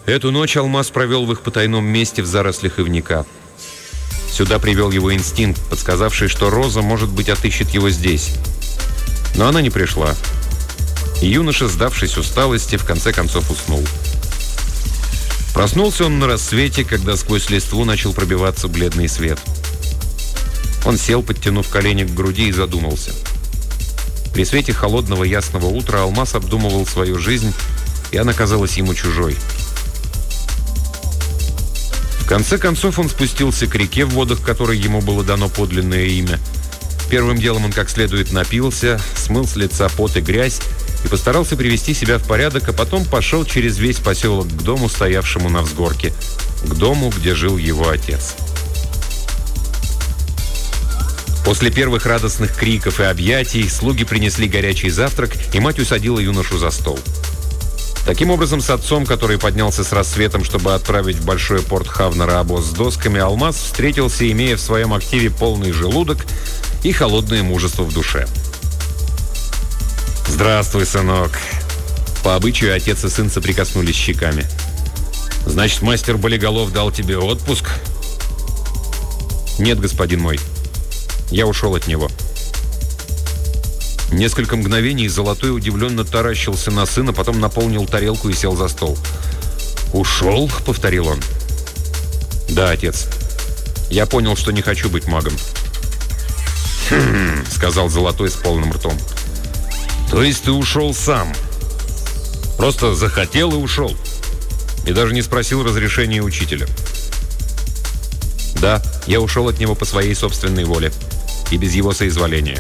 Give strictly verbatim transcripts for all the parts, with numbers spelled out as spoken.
Эту ночь Алмаз провел в их потайном месте в зарослях ивника. Сюда привел его инстинкт, подсказавший, что Роза, может быть, отыщет его здесь. Но она не пришла. И юноша, сдавшись усталости, в конце концов уснул. Проснулся он на рассвете, когда сквозь листву начал пробиваться бледный свет. Он сел, подтянув колени к груди, и задумался. При свете холодного ясного утра Алмаз обдумывал свою жизнь, и она казалась ему чужой. В конце концов он спустился к реке, в водах которой ему было дано подлинное имя. Первым делом он как следует напился, смыл с лица пот и грязь и постарался привести себя в порядок, а потом пошел через весь поселок к дому, стоявшему на взгорке, к дому, где жил его отец. После первых радостных криков и объятий слуги принесли горячий завтрак, и мать усадила юношу за стол. Таким образом, с отцом, который поднялся с рассветом, чтобы отправить в большой порт Хавнера обоз с досками, Алмаз встретился, имея в своем активе полный желудок и холодное мужество в душе. «Здравствуй, сынок!» По обычаю отец и сын соприкоснулись щеками. «Значит, мастер Болиголов дал тебе отпуск?» «Нет, господин мой. Я ушел от него». Несколько мгновений Золотой удивленно таращился на сына, потом наполнил тарелку и сел за стол. «Ушел?» — повторил он. «Да, отец. Я понял, что не хочу быть магом». «Хм...» — сказал Золотой с полным ртом. «То есть ты ушел сам? Просто захотел и ушел? И даже не спросил разрешения учителя?» «Да, я ушел от него по своей собственной воле и без его соизволения».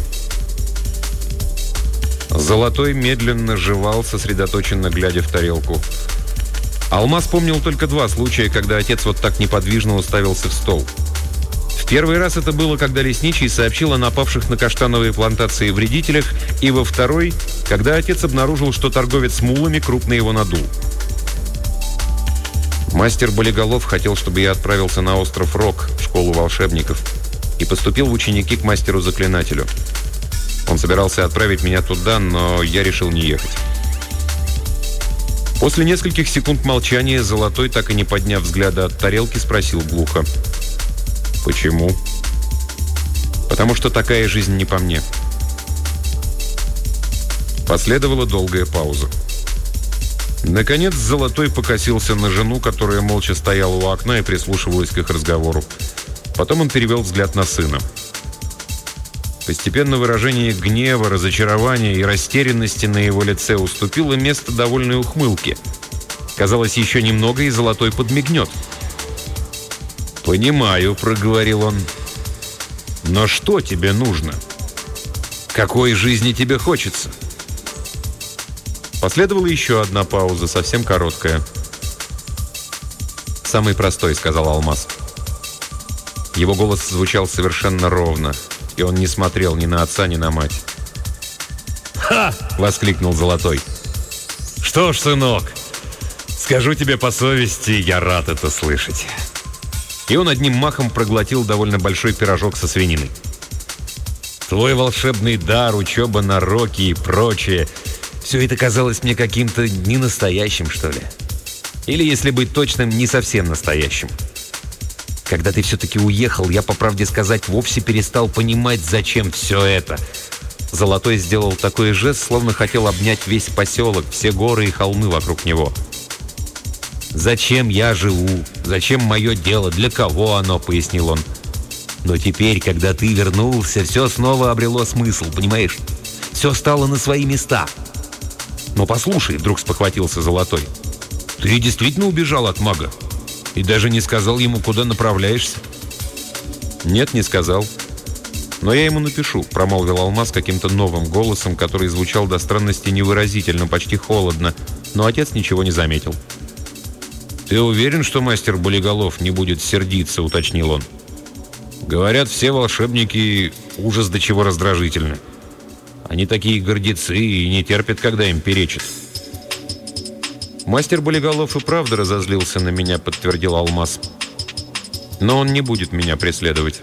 Золотой медленно жевал, сосредоточенно глядя в тарелку. Алмаз помнил только два случая, когда отец вот так неподвижно уставился в стол. В первый раз это было, когда лесничий сообщил о напавших на каштановые плантации вредителях, и во второй, когда отец обнаружил, что торговец мулами крупно его надул. Мастер Болиголов хотел, чтобы я отправился на остров Рок, в школу волшебников, и поступил в ученики к мастеру-заклинателю. Он собирался отправить меня туда, но я решил не ехать. После нескольких секунд молчания Золотой, так и не подняв взгляда от тарелки, спросил глухо: «Почему?» «Потому что такая жизнь не по мне». Последовала долгая пауза. Наконец Золотой покосился на жену, которая молча стояла у окна и прислушивалась к их разговору. Потом он перевел взгляд на сына. Постепенно выражение гнева, разочарования и растерянности на его лице уступило место довольной ухмылке. Казалось, еще немного, и Золотой подмигнет. «Понимаю», — проговорил он. «Но что тебе нужно? Какой жизни тебе хочется?» Последовала еще одна пауза, совсем короткая. «Самый простой», — сказал Алмаз. Его голос звучал совершенно ровно, и он не смотрел ни на отца, ни на мать. «Ха!» — воскликнул Золотой. «Что ж, сынок, скажу тебе по совести, я рад это слышать». И он одним махом проглотил довольно большой пирожок со свининой. «Твой волшебный дар, учеба на Роке и прочее — все это казалось мне каким-то ненастоящим, что ли. Или, если быть точным, не совсем настоящим. Когда ты все-таки уехал, я, по правде сказать, вовсе перестал понимать, зачем все это». Золотой сделал такой жест, словно хотел обнять весь поселок, все горы и холмы вокруг него. «Зачем я живу? Зачем мое дело? Для кого оно?» — пояснил он. «Но теперь, когда ты вернулся, все снова обрело смысл, понимаешь? Все стало на свои места». «Но послушай», — вдруг спохватился Золотой, — «ты действительно убежал от мага? И даже не сказал ему, куда направляешься?» «Нет, не сказал. Но я ему напишу», — промолвил Алмаз каким-то новым голосом, который звучал до странности невыразительно, почти холодно, но отец ничего не заметил. «Ты уверен, что мастер Болиголов не будет сердиться?» — уточнил он. «Говорят, все волшебники ужас до чего раздражительны. Они такие гордецы и не терпят, когда им перечат». «Мастер Болиголов и правда разозлился на меня», — подтвердил Алмаз. «Но он не будет меня преследовать».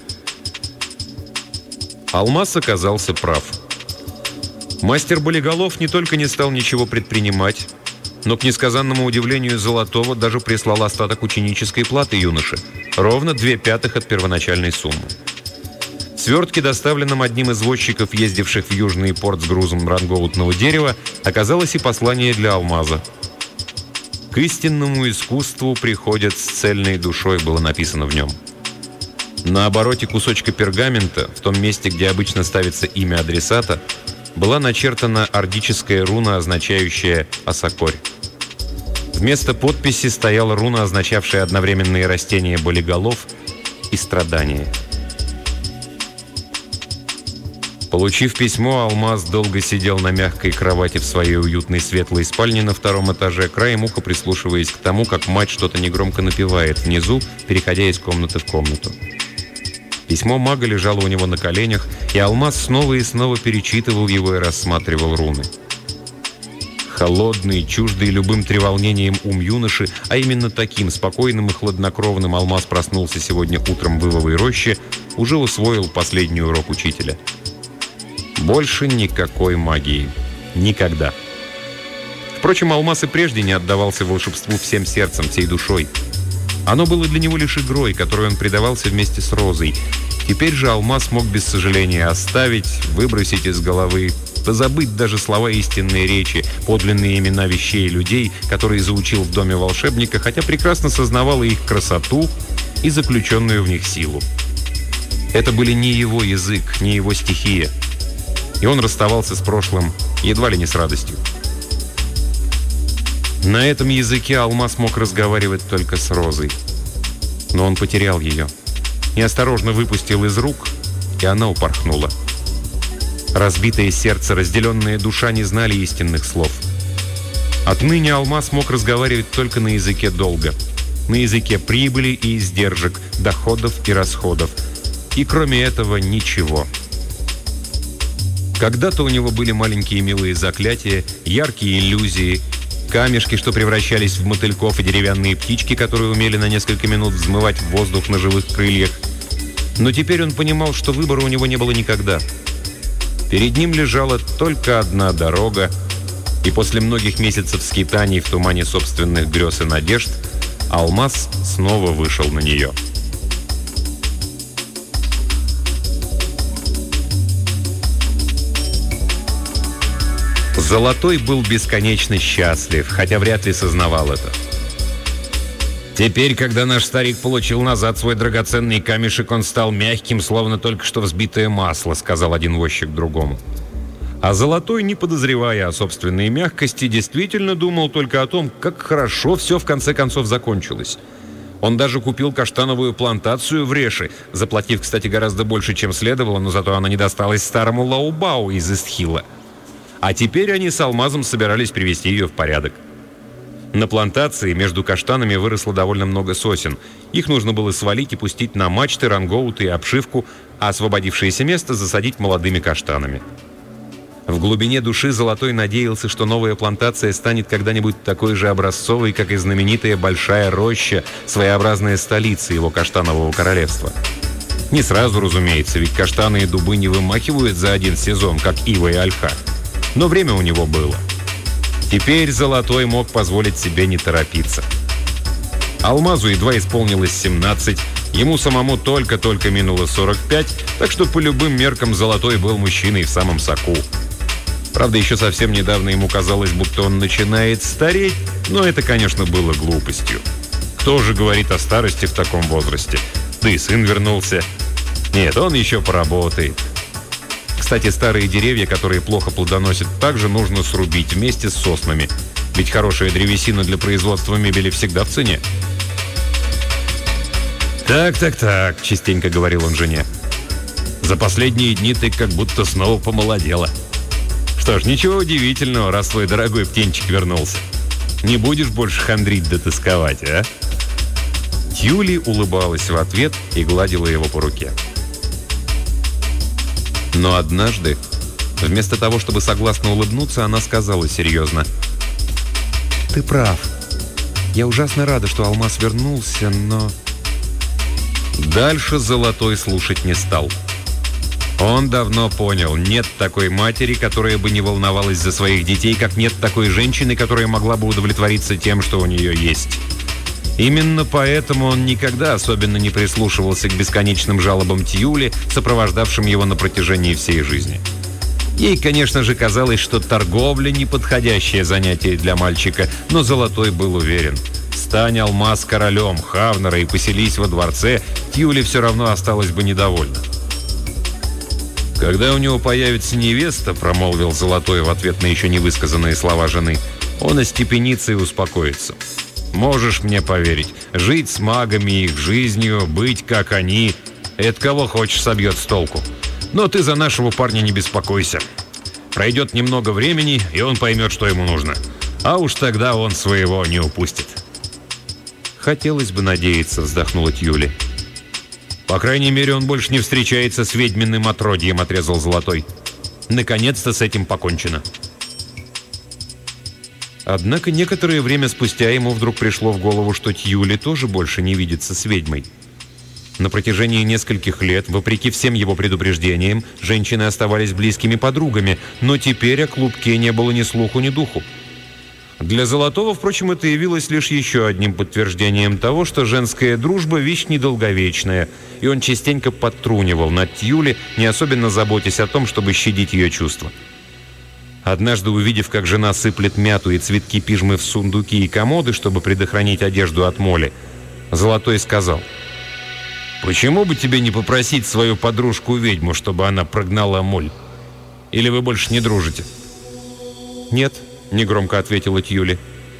Алмаз оказался прав. Мастер Болиголов не только не стал ничего предпринимать, Но, к несказанному удивлению Золотого, даже прислал остаток ученической платы юноше. Ровно две пятых от первоначальной суммы. В свертке, доставленном одним из возчиков, ездивших в Южный порт с грузом рангоутного дерева, оказалось и послание для Алмаза. «К истинному искусству приходят с цельной душой», было написано в нем. На обороте кусочка пергамента, в том месте, где обычно ставится имя адресата, была начертана ордическая руна, означающая «осокорь». Вместо подписи стояла руна, означавшая одновременные растения болиголов и страдания. Получив письмо, Алмаз долго сидел на мягкой кровати в своей уютной светлой спальне на втором этаже, краем уха прислушиваясь к тому, как мать что-то негромко напевает внизу, переходя из комнаты в комнату. Письмо мага лежало у него на коленях, и Алмаз снова и снова перечитывал его и рассматривал руны. Холодный, чуждый любым треволнением ум юноши, а именно таким спокойным и хладнокровным Алмаз проснулся сегодня утром в ивовой роще, уже усвоил последний урок учителя. Больше никакой магии. Никогда. Впрочем, Алмаз и прежде не отдавался волшебству всем сердцем, всей душой. Оно было для него лишь игрой, которой он предавался вместе с Розой. Теперь же Алмаз мог без сожаления оставить, выбросить из головы, позабыть даже слова истинной речи, подлинные имена вещей и людей, которые заучил в доме волшебника, хотя прекрасно сознавал их красоту и заключенную в них силу. Это были не его язык, не его стихия. И он расставался с прошлым едва ли не с радостью. На этом языке Алмаз мог разговаривать только с Розой. Но он потерял ее. Неосторожно выпустил из рук, и она упорхнула. Разбитое сердце, разделенная душа не знали истинных слов. Отныне Алмаз мог разговаривать только на языке долга, на языке прибыли и издержек, доходов и расходов. И кроме этого ничего. Когда-то у него были маленькие милые заклятия, яркие иллюзии, камешки, что превращались в мотыльков, и деревянные птички, которые умели на несколько минут взмывать в воздух на живых крыльях. Но теперь он понимал, что выбора у него не было никогда. Перед ним лежала только одна дорога, и после многих месяцев скитаний в тумане собственных грез и надежд Алмаз снова вышел на нее. Золотой был бесконечно счастлив, хотя вряд ли сознавал это. Теперь, когда наш старик получил назад свой драгоценный камешек, он стал мягким, словно только что взбитое масло, сказал один возчик другому. А Золотой, не подозревая о собственной мягкости, действительно думал только о том, как хорошо все в конце концов закончилось. Он даже купил каштановую плантацию в Реше, заплатив, кстати, гораздо больше, чем следовало, но зато она не досталась старому Лаубау из Истхила. А теперь они с Алмазом собирались привести ее в порядок. На плантации между каштанами выросло довольно много сосен. Их нужно было свалить и пустить на мачты, рангоуты и обшивку, а освободившееся место засадить молодыми каштанами. В глубине души Золотой надеялся, что новая плантация станет когда-нибудь такой же образцовой, как и знаменитая Большая Роща, своеобразная столица его каштанового королевства. Не сразу, разумеется, ведь каштаны и дубы не вымахивают за один сезон, как ива и ольха. Но время у него было. Теперь Золотой мог позволить себе не торопиться. Алмазу едва исполнилось семнадцать, ему самому только-только минуло сорок пять, так что по любым меркам Золотой был мужчиной в самом соку. Правда, еще совсем недавно ему казалось, будто он начинает стареть, но это, конечно, было глупостью. Кто же говорит о старости в таком возрасте? Да и сын вернулся. Нет, он еще поработает. Кстати, старые деревья, которые плохо плодоносят, также нужно срубить вместе с соснами. Ведь хорошая древесина для производства мебели всегда в цене. «Так, так, так», — частенько говорил он жене. «За последние дни ты как будто снова помолодела. Что ж, ничего удивительного, раз твой дорогой птенчик вернулся. Не будешь больше хандрить да тосковать, а?» Тьюли улыбалась в ответ и гладила его по руке. Но однажды, вместо того, чтобы согласно улыбнуться, она сказала серьезно: «Ты прав. Я ужасно рада, что Алмаз вернулся, но...» Дальше Золотой слушать не стал. Он давно понял, нет такой матери, которая бы не волновалась за своих детей, как нет такой женщины, которая могла бы удовлетвориться тем, что у нее есть. Именно поэтому он никогда особенно не прислушивался к бесконечным жалобам Тьюли, сопровождавшим его на протяжении всей жизни. Ей, конечно же, казалось, что торговля – неподходящее занятие для мальчика, но Золотой был уверен. Стань Алмаз королем Хавнера и поселись во дворце, Тьюли все равно осталась бы недовольна. «Когда у него появится невеста», – промолвил Золотой в ответ на еще не высказанные слова жены, – «он остепенится и успокоится. Можешь мне поверить, жить с магами и их жизнью, быть как они – это кого хочешь собьет с толку. Но ты за нашего парня не беспокойся. Пройдет немного времени, и он поймет, что ему нужно. А уж тогда он своего не упустит». «Хотелось бы надеяться», – вздохнула Тьюли. «По крайней мере, он больше не встречается с ведьминым отродьем», — отрезал Золотой. «Наконец-то с этим покончено». Однако некоторое время спустя ему вдруг пришло в голову, что Тьюли тоже больше не видится с ведьмой. На протяжении нескольких лет, вопреки всем его предупреждениям, женщины оставались близкими подругами, но теперь о клубке не было ни слуху, ни духу. Для Золотого, впрочем, это явилось лишь еще одним подтверждением того, что женская дружба – вещь недолговечная, и он частенько подтрунивал над Тьюли, не особенно заботясь о том, чтобы щадить ее чувства. Однажды, увидев, как жена сыплет мяту и цветки пижмы в сундуки и комоды, чтобы предохранить одежду от моли, Золотой сказал: «Почему бы тебе не попросить свою подружку-ведьму, чтобы она прогнала моль? Или вы больше не дружите?» «Нет», — негромко ответила Тьюли.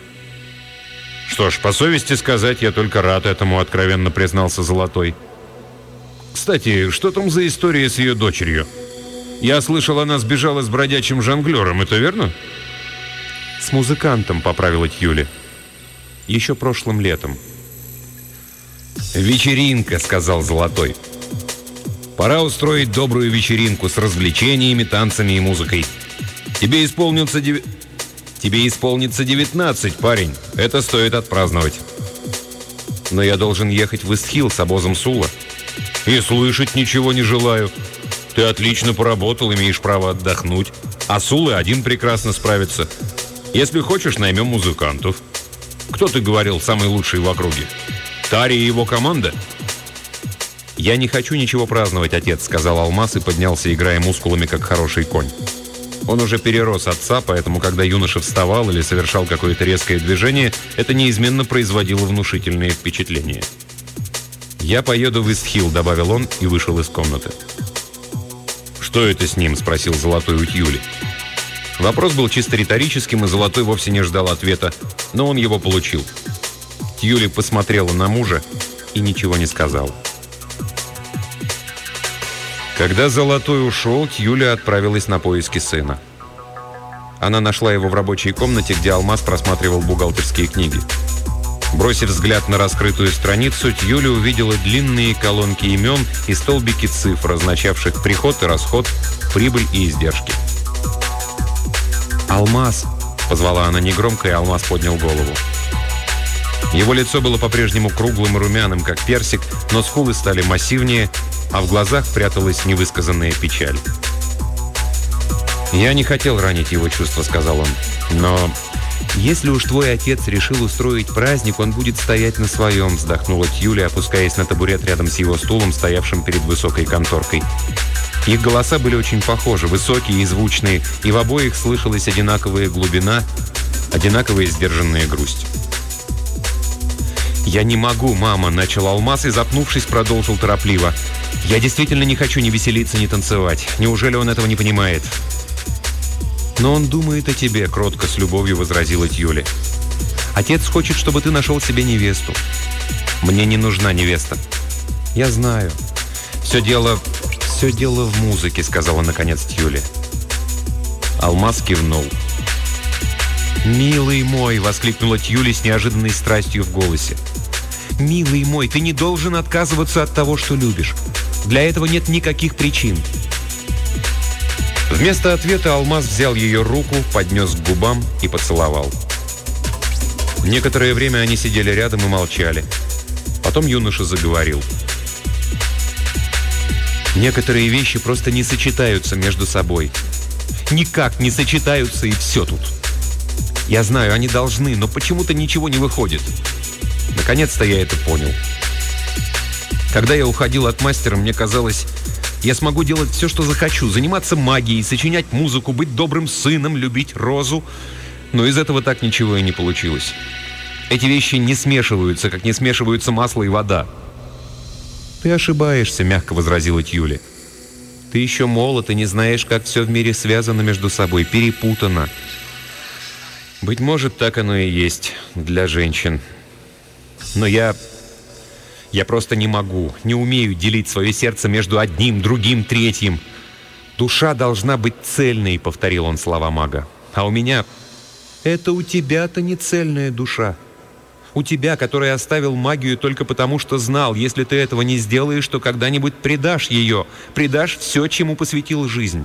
«Что ж, по совести сказать, я только рад этому», — откровенно признался Золотой. «Кстати, что там за история с ее дочерью? Я слышал, она сбежала с бродячим жонглером, это верно?» «С музыкантом», — поправила Тьюли. «Еще прошлым летом». «Вечеринка», — сказал Золотой. «Пора устроить добрую вечеринку с развлечениями, танцами и музыкой. Тебе исполнится дев... Тебе исполнится девятнадцать, парень. Это стоит отпраздновать». «Но я должен ехать в Истхилл с обозом Сула». «И слышать ничего не желаю. Ты отлично поработал, имеешь право отдохнуть. А Сулы один прекрасно справится. Если хочешь, наймем музыкантов. Кто, ты говорил, самый лучший в округе? Тари и его команда?» «Я не хочу ничего праздновать, отец», — сказал Алмаз и поднялся, играя мускулами, как хороший конь. Он уже перерос отца, поэтому, когда юноша вставал или совершал какое-то резкое движение, это неизменно производило внушительное впечатление. «Я поеду в Истхилл», — добавил он и вышел из комнаты. «Что это с ним?» — спросил Золотой у Тьюли. Вопрос был чисто риторическим, и Золотой вовсе не ждал ответа, но он его получил. Тьюли посмотрела на мужа и ничего не сказала. Когда Золотой ушел, Тьюля отправилась на поиски сына. Она нашла его в рабочей комнате, где Алмаз просматривал бухгалтерские книги. Бросив взгляд на раскрытую страницу, Тьюля увидела длинные колонки имен и столбики цифр, означавших приход и расход, прибыль и издержки. «Алмаз!» — позвала она негромко, и Алмаз поднял голову. Его лицо было по-прежнему круглым и румяным, как персик, но скулы стали массивнее, а в глазах пряталась невысказанная печаль. «Я не хотел ранить его чувства», — сказал он, — «но если уж твой отец решил устроить праздник, он будет стоять на своем», — вздохнула Тьюля, опускаясь на табурет рядом с его стулом, стоявшим перед высокой конторкой. Их голоса были очень похожи, высокие и звучные, и в обоих слышалась одинаковая глубина, одинаковая сдержанная грусть. «Я не могу, мама», — начал Алмаз и, запнувшись, продолжил торопливо. «Я действительно не хочу ни веселиться, ни танцевать. Неужели он этого не понимает?» «Но он думает о тебе», — кротко с любовью возразила Тьюли. «Отец хочет, чтобы ты нашел себе невесту». «Мне не нужна невеста». «Я знаю. Все дело... все дело в музыке», — сказала наконец Тьюли. Алмаз кивнул. «Милый мой!» — воскликнула Тьюли с неожиданной страстью в голосе. «Милый мой, ты не должен отказываться от того, что любишь. Для этого нет никаких причин». Вместо ответа Алмаз взял ее руку, поднес к губам и поцеловал. Некоторое время они сидели рядом и молчали. Потом юноша заговорил. Некоторые вещи просто не сочетаются между собой. Никак не сочетаются, и все тут. Я знаю, они должны, но почему-то ничего не выходит. Наконец-то я это понял. Когда я уходил от мастера, мне казалось, я смогу делать все, что захочу, заниматься магией, сочинять музыку, быть добрым сыном, любить Розу. Но из этого так ничего и не получилось. Эти вещи не смешиваются, как не смешиваются масло и вода. «Ты ошибаешься», — мягко возразила Тьюли. «Ты еще молод и не знаешь, как все в мире связано между собой, перепутано». «Быть может, так оно и есть для женщин. Но я... я просто не могу, не умею делить свое сердце между одним, другим, третьим. Душа должна быть цельной», — повторил он слова мага. «А у меня...» «Это у тебя-то не цельная душа. У тебя, который оставил магию только потому, что знал, если ты этого не сделаешь, то когда-нибудь предашь ее, предашь все, чему посвятил жизнь».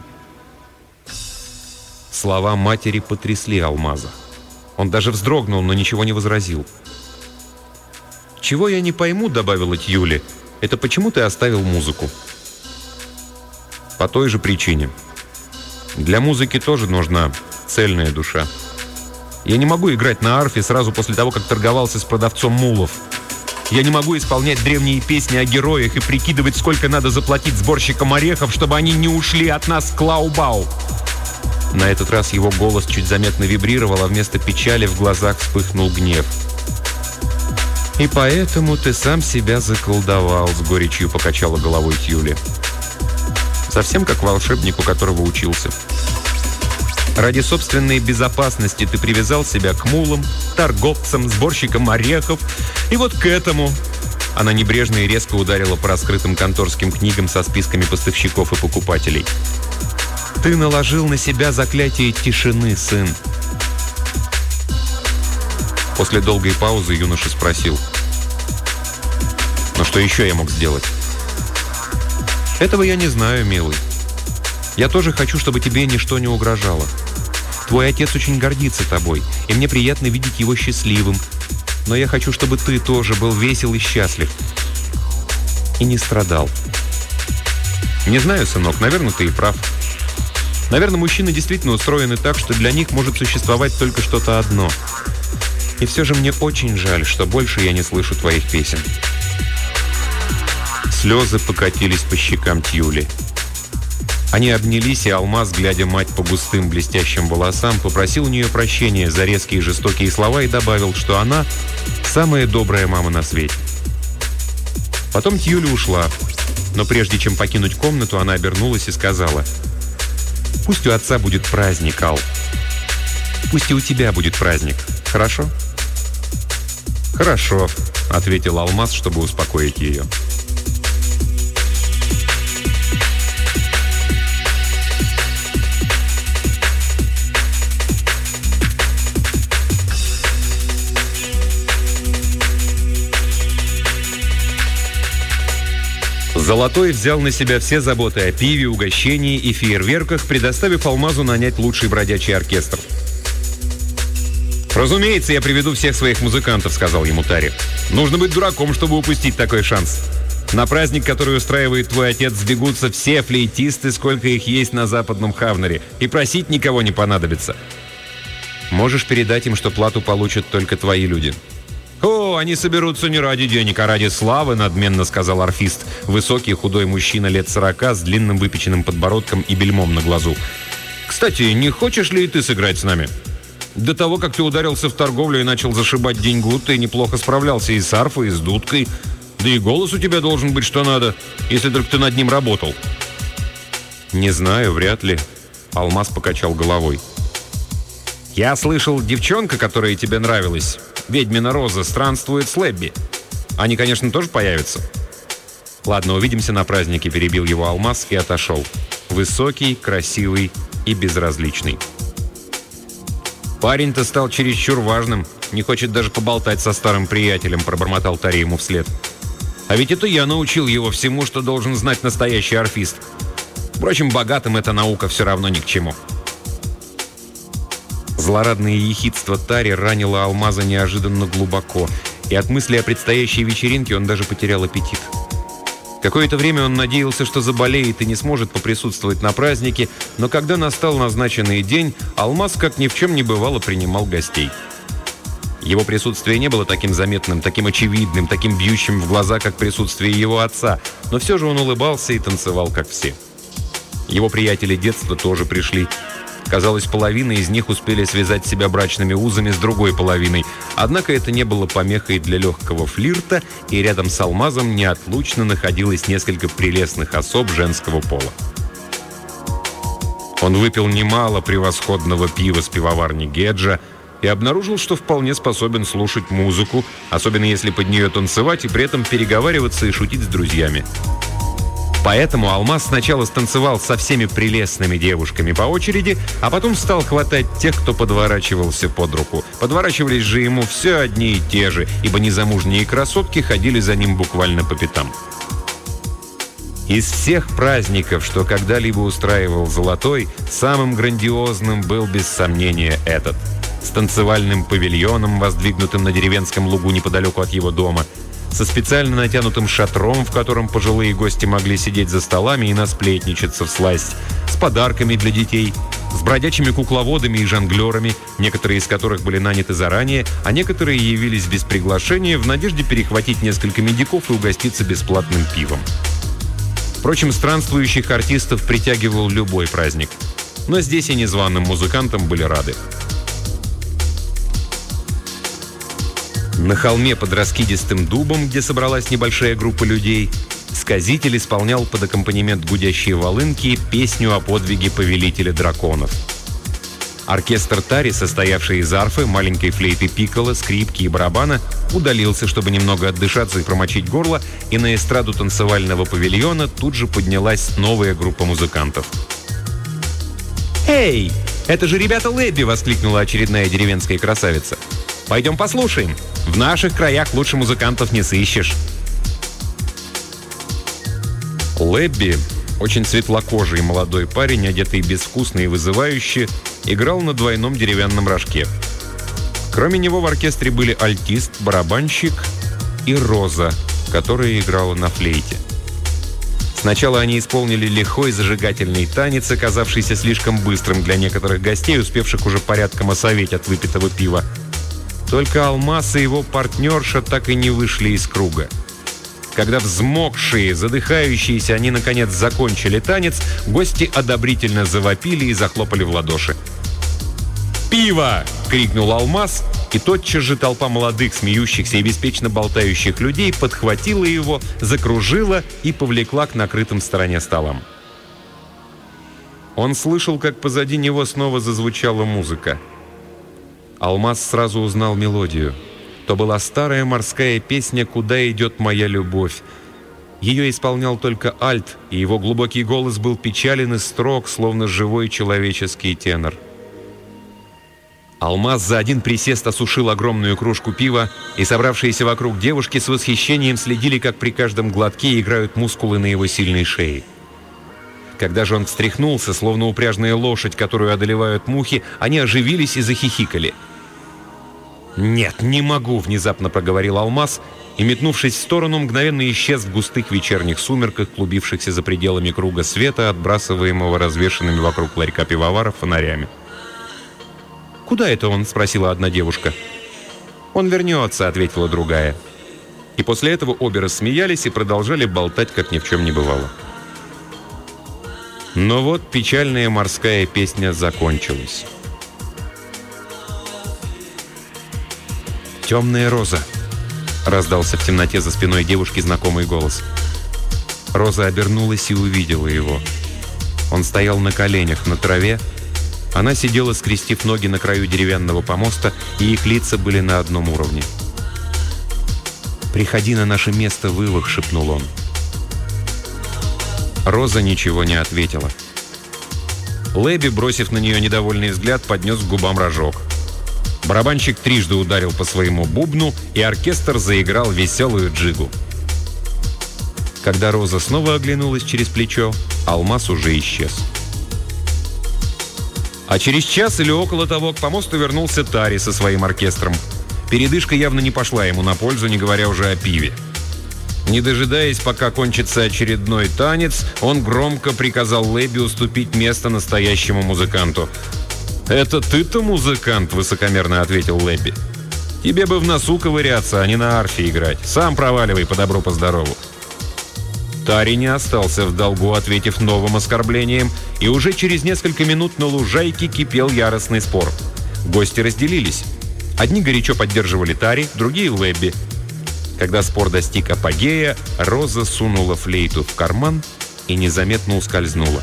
Слова матери потрясли Алмаза. Он даже вздрогнул, но ничего не возразил. «Чего я не пойму», — добавила Тьюли, — «это почему ты оставил музыку?» «По той же причине. Для музыки тоже нужна цельная душа. Я не могу играть на арфе сразу после того, как торговался с продавцом мулов. Я не могу исполнять древние песни о героях и прикидывать, сколько надо заплатить сборщикам орехов, чтобы они не ушли от нас к Клаубау». На этот раз его голос чуть заметно вибрировал, а вместо печали в глазах вспыхнул гнев. «И поэтому ты сам себя заколдовал», — с горечью покачала головой Тьюли. «Совсем как волшебник, у которого учился. Ради собственной безопасности ты привязал себя к мулам, торговцам, сборщикам орехов. И вот к этому...» Она небрежно и резко ударила по раскрытым конторским книгам со списками поставщиков и покупателей. «Ты наложил на себя заклятие тишины, сын». После долгой паузы юноша спросил: «Но что еще я мог сделать?» «Этого я не знаю, милый. Я тоже хочу, чтобы тебе ничто не угрожало. Твой отец очень гордится тобой, и мне приятно видеть его счастливым. Но я хочу, чтобы ты тоже был весел и счастлив. И не страдал». «Не знаю, сынок, наверное, ты и прав. Наверное, мужчины действительно устроены так, что для них может существовать только что-то одно. И все же мне очень жаль, что больше я не слышу твоих песен». Слезы покатились по щекам Тьюли. Они обнялись, и Алмаз, глядя мать по густым блестящим волосам, попросил у нее прощения за резкие и жестокие слова и добавил, что она самая добрая мама на свете. Потом Тьюли ушла, но прежде чем покинуть комнату, она обернулась и сказала: «Пусть у отца будет праздник, Ал. Пусть и у тебя будет праздник. Хорошо?» «Хорошо», — ответил Алмаз, чтобы успокоить ее. Золотой взял на себя все заботы о пиве, угощении и фейерверках, предоставив Алмазу нанять лучший бродячий оркестр. «Разумеется, я приведу всех своих музыкантов», — сказал ему Тари. «Нужно быть дураком, чтобы упустить такой шанс. На праздник, который устраивает твой отец, сбегутся все флейтисты, сколько их есть на западном Хавнере, и просить никого не понадобится. Можешь передать им, что плату получат только твои люди». «О, они соберутся не ради денег, а ради славы», — надменно сказал арфист, высокий худой мужчина лет сорока с длинным выпеченным подбородком и бельмом на глазу. «Кстати, не хочешь ли и ты сыграть с нами? До того, как ты ударился в торговлю и начал зашибать деньгу, ты неплохо справлялся и с арфой, и с дудкой. Да и голос у тебя должен быть что надо, если только ты над ним работал». «Не знаю, вряд ли», — Алмаз покачал головой. «Я слышал, девчонка, которая тебе нравилась, ведьмина Роза, странствует с Лебби. Они, конечно, тоже появятся». «Ладно, увидимся на празднике», — перебил его Алмаз и отошел. Высокий, красивый и безразличный. «Парень-то стал чересчур важным, не хочет даже поболтать со старым приятелем», — пробормотал Тари ему вслед. «А ведь это я научил его всему, что должен знать настоящий арфист. Впрочем, богатым эта наука все равно ни к чему». Злорадное ехидство Тари ранило Алмаза неожиданно глубоко, и от мысли о предстоящей вечеринке он даже потерял аппетит. Какое-то время он надеялся, что заболеет и не сможет поприсутствовать на празднике, но когда настал назначенный день, Алмаз, как ни в чем не бывало, принимал гостей. Его присутствие не было таким заметным, таким очевидным, таким бьющим в глаза, как присутствие его отца, но все же он улыбался и танцевал, как все. Его приятели детства тоже пришли. Казалось, половина из них успели связать себя брачными узами с другой половиной. Однако это не было помехой для легкого флирта, и рядом с Алмазом неотлучно находилось несколько прелестных особ женского пола. Он выпил немало превосходного пива с пивоварни Геджа и обнаружил, что вполне способен слушать музыку, особенно если под нее танцевать и при этом переговариваться и шутить с друзьями. Поэтому Алмаз сначала станцевал со всеми прелестными девушками по очереди, а потом стал хватать тех, кто подворачивался под руку. Подворачивались же ему все одни и те же, ибо незамужние красотки ходили за ним буквально по пятам. Из всех праздников, что когда-либо устраивал Золотой, самым грандиозным был без сомнения этот. С танцевальным павильоном, воздвигнутым на деревенском лугу неподалеку от его дома, со специально натянутым шатром, в котором пожилые гости могли сидеть за столами и насплетничаться всласть, с подарками для детей, с бродячими кукловодами и жонглерами, некоторые из которых были наняты заранее, а некоторые явились без приглашения в надежде перехватить несколько медиков и угоститься бесплатным пивом. Впрочем, странствующих артистов притягивал любой праздник, но здесь и незваным музыкантам были рады. На холме под раскидистым дубом, где собралась небольшая группа людей, сказитель исполнял под аккомпанемент гудящей волынки песню о подвиге повелителя драконов. Оркестр тари, состоявший из арфы, маленькой флейты пикколо, скрипки и барабана, удалился, чтобы немного отдышаться и промочить горло, и на эстраду танцевального павильона тут же поднялась новая группа музыкантов. «Эй, это же ребята Лэбби!» — воскликнула очередная деревенская красавица. «Пойдем послушаем. В наших краях лучше музыкантов не сыщешь». Лэбби, очень светлокожий молодой парень, одетый безвкусно и вызывающе, играл на двойном деревянном рожке. Кроме него в оркестре были альтист, барабанщик и Роза, которая играла на флейте. Сначала они исполнили лихой зажигательный танец, оказавшийся слишком быстрым для некоторых гостей, успевших уже порядком осоветь от выпитого пива. Только Алмаз и его партнерша так и не вышли из круга. Когда взмокшие, задыхающиеся, они наконец закончили танец, гости одобрительно завопили и захлопали в ладоши. «Пиво!» — крикнул Алмаз, и тотчас же толпа молодых, смеющихся и беспечно болтающих людей подхватила его, закружила и повлекла к накрытым в стороне столам. Он слышал, как позади него снова зазвучала музыка. Алмаз сразу узнал мелодию. То была старая морская песня «Куда идет моя любовь». Ее исполнял только альт, и его глубокий голос был печален и строг, словно живой человеческий тенор. Алмаз за один присест осушил огромную кружку пива, и собравшиеся вокруг девушки с восхищением следили, как при каждом глотке играют мускулы на его сильной шее. Когда же он встряхнулся, словно упряжная лошадь, которую одолевают мухи, они оживились и захихикали. «Нет, не могу!» — внезапно проговорил Алмаз, и, метнувшись в сторону, мгновенно исчез в густых вечерних сумерках, клубившихся за пределами круга света, отбрасываемого развешанными вокруг ларька пивоваров фонарями. «Куда это он?» — спросила одна девушка. «Он вернется», — ответила другая. И после этого обе рассмеялись и продолжали болтать, как ни в чем не бывало. Но вот печальная морская песня закончилась. «Темная роза!» — раздался в темноте за спиной девушки знакомый голос. Роза обернулась и увидела его. Он стоял на коленях на траве. Она сидела, скрестив ноги на краю деревянного помоста, и их лица были на одном уровне. «Приходи на наше место, вывах!» — шепнул он. Роза ничего не ответила. Лэбби, бросив на нее недовольный взгляд, поднес к губам рожок. Барабанщик трижды ударил по своему бубну, и оркестр заиграл веселую джигу. Когда Роза снова оглянулась через плечо, Алмаз уже исчез. А через час или около того к помосту вернулся Тари со своим оркестром. Передышка явно не пошла ему на пользу, не говоря уже о пиве. Не дожидаясь, пока кончится очередной танец, он громко приказал Лэбби уступить место настоящему музыканту. «Это ты-то музыкант?» – высокомерно ответил Лэбби. «Тебе бы в носу ковыряться, а не на арфе играть. Сам проваливай по добру, по здорову». Тари не остался в долгу, ответив новым оскорблением, и уже через несколько минут на лужайке кипел яростный спор. Гости разделились. Одни горячо поддерживали Тари, другие – Лэбби. Когда спор достиг апогея, Роза сунула флейту в карман и незаметно ускользнула.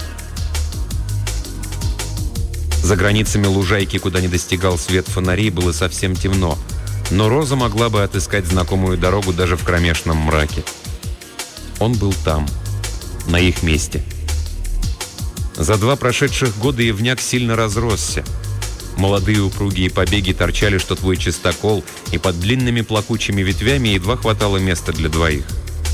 За границами лужайки, куда не достигал свет фонарей, было совсем темно, но Роза могла бы отыскать знакомую дорогу даже в кромешном мраке. Он был там, на их месте. За два прошедших года ивняк сильно разросся. Молодые упругие побеги торчали, что твой чистокол, и под длинными плакучими ветвями едва хватало места для двоих.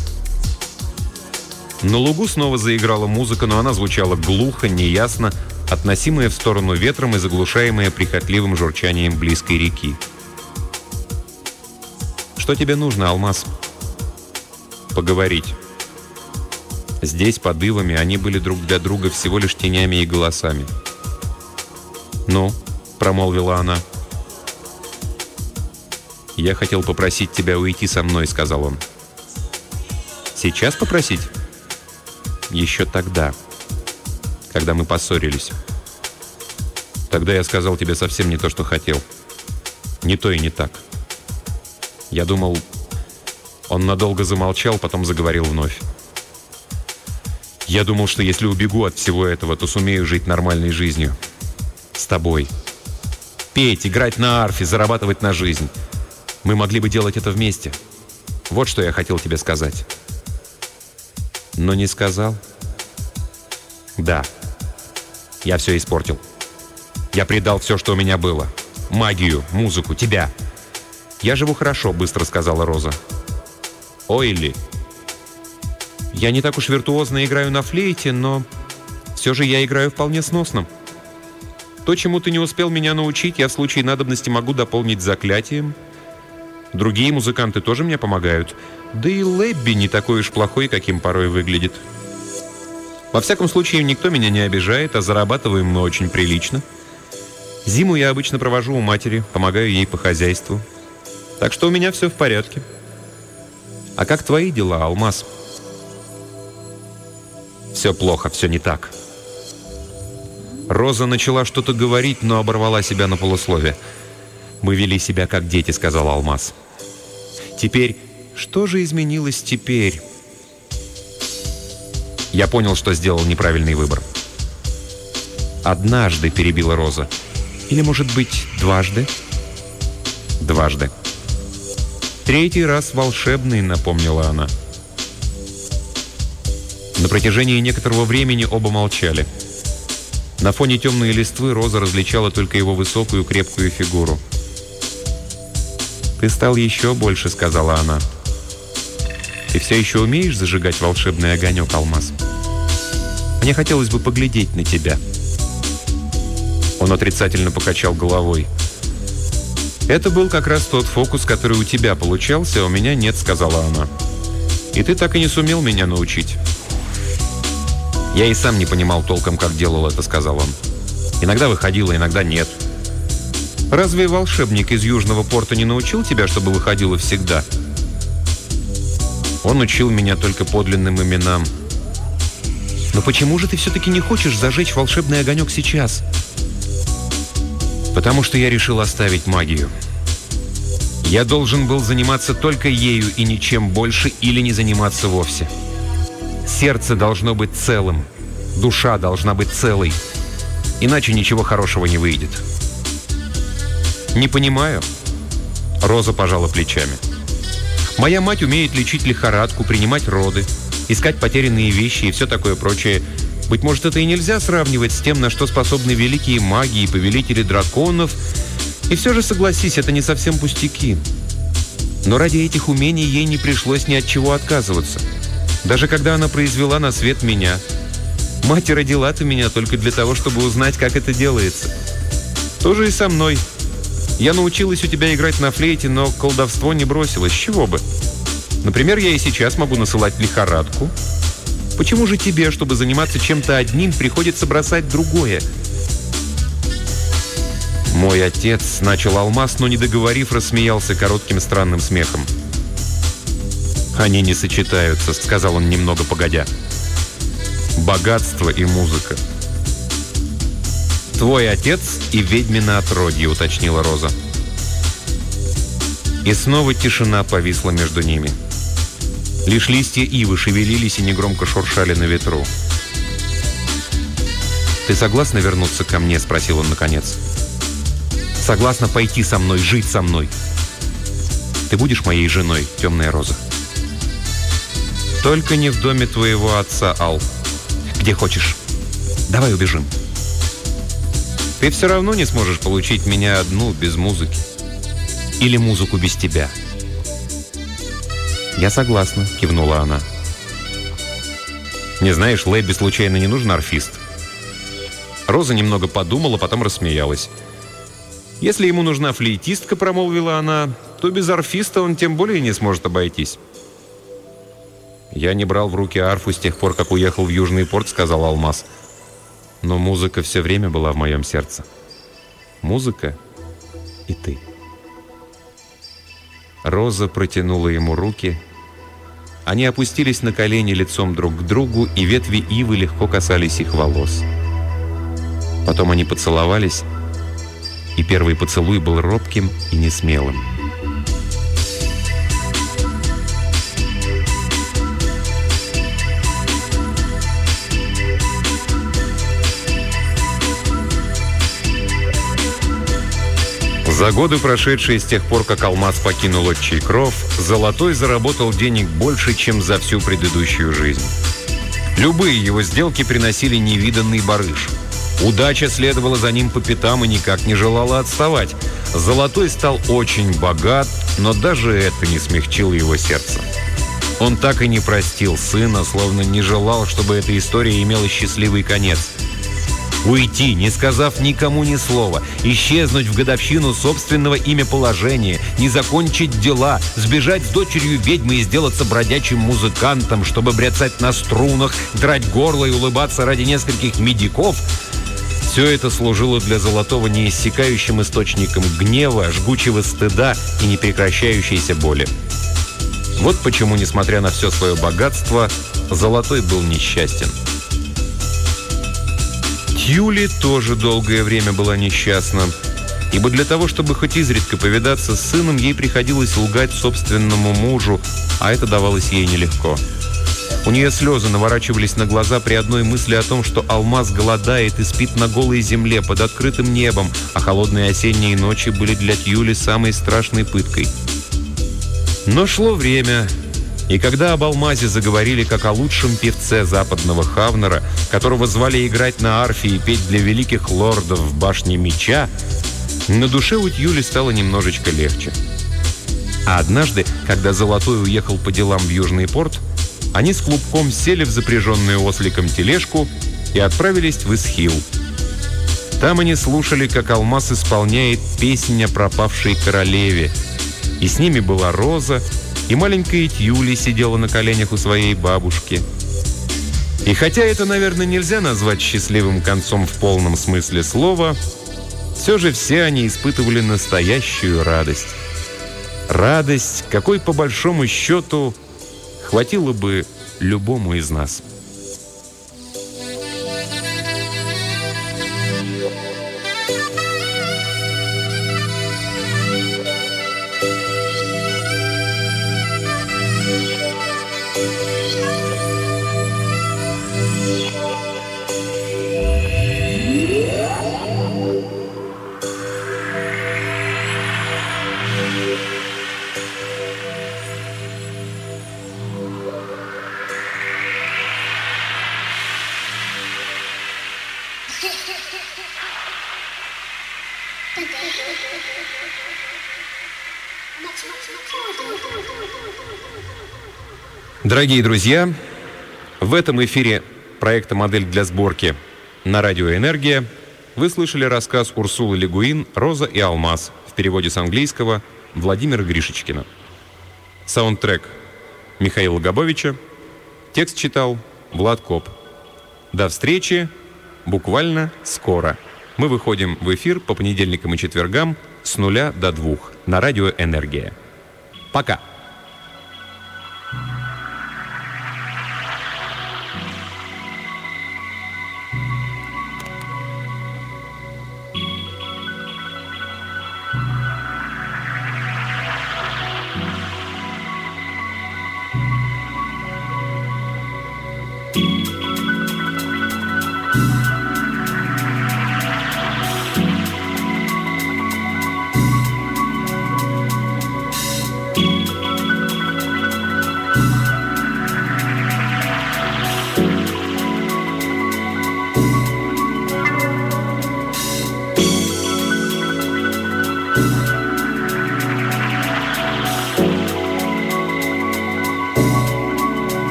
На лугу снова заиграла музыка, но она звучала глухо, неясно, относимая в сторону ветром и заглушаемая прихотливым журчанием близкой реки. «Что тебе нужно, Алмаз?» «Поговорить». Здесь, под ивами, они были друг для друга всего лишь тенями и голосами. «Ну?» — промолвила она. «Я хотел попросить тебя уйти со мной», — сказал он. «Сейчас попросить?» «Еще тогда, когда мы поссорились. Тогда я сказал тебе совсем не то, что хотел. Не то и не так. Я думал...» Он надолго замолчал, потом заговорил вновь. «Я думал, что если убегу от всего этого, то сумею жить нормальной жизнью. С тобой. Петь, играть на арфе, зарабатывать на жизнь. Мы могли бы делать это вместе. Вот что я хотел тебе сказать». «Но не сказал?» «Да. Я все испортил. Я предал все, что у меня было. Магию, музыку, тебя». «Я живу хорошо», — быстро сказала Роза. «Ойли. Я не так уж виртуозно играю на флейте, но все же я играю вполне сносно. То, чему ты не успел меня научить, я в случае надобности могу дополнить заклятием. Другие музыканты тоже мне помогают. Да и Лэбби не такой уж плохой, каким порой выглядит. Во всяком случае, никто меня не обижает, а зарабатываем мы очень прилично. Зиму я обычно провожу у матери, помогаю ей по хозяйству. Так что у меня все в порядке. А как твои дела, Алмаз?» «Все плохо, все не так». Роза начала что-то говорить, но оборвала себя на полуслове. «Мы вели себя как дети», — сказал Алмаз. «Теперь, что же изменилось теперь?» «Я понял, что сделал неправильный выбор». «Однажды», — перебила Роза. «Или, может быть, дважды?» «Дважды». «Третий раз волшебный», — напомнила она. На протяжении некоторого времени оба молчали. На фоне темной листвы Роза различала только его высокую крепкую фигуру. «Ты стал еще больше», — сказала она. «Ты все еще умеешь зажигать волшебный огонек, Алмаз? Мне хотелось бы поглядеть на тебя». Он отрицательно покачал головой. «Это был как раз тот фокус, который у тебя получался, а у меня нет», — сказала она. «И ты так и не сумел меня научить». «Я и сам не понимал толком, как делал это», — сказал он. «Иногда выходило, иногда нет». «Разве волшебник из Южного порта не научил тебя, чтобы выходило всегда?» «Он учил меня только подлинным именам». «Но почему же ты все-таки не хочешь зажечь волшебный огонек сейчас?» «Потому что я решил оставить магию. Я должен был заниматься только ею и ничем больше, или не заниматься вовсе. Сердце должно быть целым, душа должна быть целой, иначе ничего хорошего не выйдет». «Не понимаю». Роза пожала плечами. «Моя мать умеет лечить лихорадку, принимать роды, искать потерянные вещи и все такое прочее. Быть может, это и нельзя сравнивать с тем, на что способны великие маги и повелители драконов. И все же, согласись, это не совсем пустяки. Но ради этих умений ей не пришлось ни от чего отказываться. Даже когда она произвела на свет меня. Мать родила-то меня только для того, чтобы узнать, как это делается. То же и со мной. Я научилась у тебя играть на флейте, но колдовство не бросилось. С чего бы? Например, я и сейчас могу насылать лихорадку. Почему же тебе, чтобы заниматься чем-то одним, приходится бросать другое? Мой отец, начал Алмаз, но, не договорив, рассмеялся коротким странным смехом. «Они не сочетаются», — сказал он немного погодя. «Богатство и музыка». «Твой отец и ведьмино отродье», — уточнила Роза. И снова тишина повисла между ними. Лишь листья ивы шевелились и негромко шуршали на ветру. «Ты согласна вернуться ко мне?» — спросил он наконец. «Согласна пойти со мной, жить со мной? Ты будешь моей женой, темная роза?» «Только не в доме твоего отца, Ал. Где хочешь. Давай убежим. Ты все равно не сможешь получить меня одну без музыки. Или музыку без тебя». «Я согласна», — кивнула она. «Не знаешь, Лэбби случайно не нужен арфист?» Роза немного подумала, потом рассмеялась. «Если ему нужна флейтистка», — промолвила она, «то без арфиста он тем более не сможет обойтись». «Я не брал в руки арфу с тех пор, как уехал в Южный порт», — сказал Алмаз. «Но музыка все время была в моем сердце. Музыка и ты». Роза протянула ему руки. Они опустились на колени лицом друг к другу, и ветви ивы легко касались их волос. Потом они поцеловались, и первый поцелуй был робким и несмелым. За годы, прошедшие с тех пор, как Алмаз покинул отчий кров, Золотой заработал денег больше, чем за всю предыдущую жизнь. Любые его сделки приносили невиданный барыш. Удача следовала за ним по пятам и никак не желала отставать. Золотой стал очень богат, но даже это не смягчило его сердце. Он так и не простил сына, словно не желал, чтобы эта история имела счастливый конец. Уйти, не сказав никому ни слова, исчезнуть в годовщину собственного имя-положения, не закончить дела, сбежать с дочерью ведьмы и сделаться бродячим музыкантом, чтобы бряцать на струнах, драть горло и улыбаться ради нескольких медиков — все это служило для Золотого неиссякающим источником гнева, жгучего стыда и непрекращающейся боли. Вот почему, несмотря на все свое богатство, Золотой был несчастен. Тьюли тоже долгое время была несчастна, ибо для того, чтобы хоть изредка повидаться с сыном, ей приходилось лгать собственному мужу, а это давалось ей нелегко. У нее слезы наворачивались на глаза при одной мысли о том, что Алмаз голодает и спит на голой земле под открытым небом, а холодные осенние ночи были для Тьюли самой страшной пыткой. Но шло время, и когда об Алмазе заговорили как о лучшем певце западного Хавнера, которого звали играть на арфе и петь для великих лордов в башне меча, на душе у Тьюли стало немножечко легче. А однажды, когда Золотой уехал по делам в Южный порт, они с Клубком сели в запряженную осликом тележку и отправились в Исхил. Там они слушали, как Алмаз исполняет песнь о пропавшей королеве. И с ними была Роза, и маленькая Тьюли сидела на коленях у своей бабушки. И хотя это, наверное, нельзя назвать счастливым концом в полном смысле слова, все же все они испытывали настоящую радость. Радость, какой, по большому счету, хватило бы любому из нас. Дорогие друзья, в этом эфире проекта «Модель для сборки» на радио «Энергия» вы слышали рассказ Урсулы Ле Гуин «Роза и Алмаз» в переводе с английского Владимира Гришечкина. Саундтрек Михаила Габовича. Текст читал Влад Коп. До встречи буквально скоро. Мы выходим в эфир по понедельникам и четвергам с нуля до двух на радио «Энергия». Пока!